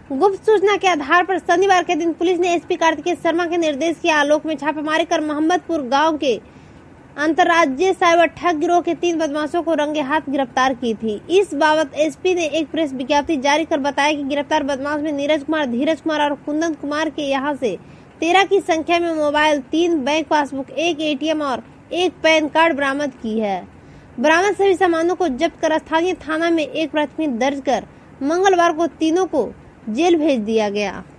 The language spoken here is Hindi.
गुप्त सूचना के आधार पर शनिवार के दिन पुलिस ने एसपी कार्तिकेय शर्मा के निर्देश के आलोक में छापेमारी कर मोहम्मदपुर गांव के अंतर्राज्यीय साइबर ठग गिरोह के 3 बदमाशों को रंगे हाथ गिरफ्तार की थी। इस बाबत एसपी ने एक प्रेस विज्ञप्ति जारी कर बताया कि गिरफ्तार बदमाश में नीरज कुमार, धीरज कुमार और कुंदन कुमार के यहां से 13 की संख्या में मोबाइल, 3 बैंक पासबुक, 1 एटीएम और 1 पैन कार्ड बरामद की है। बरामद सभी सामानों को जब्त कर स्थानीय थाना में एक प्राथमिकी दर्ज कर मंगलवार को तीनों को जेल भेज दिया गया।